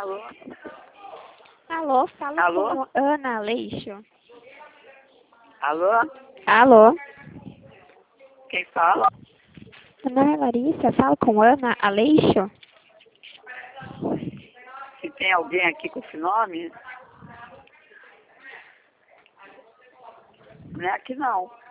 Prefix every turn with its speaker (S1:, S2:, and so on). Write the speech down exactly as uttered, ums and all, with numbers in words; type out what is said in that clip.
S1: Alô?
S2: Alô, fala
S1: Alô?
S2: com Ana Aleixo.
S1: Alô?
S2: Alô?
S1: Quem fala?
S2: Meu nome é Larissa, fala com Ana Aleixo.
S1: Se tem alguém aqui com esse nome? Não é aqui não.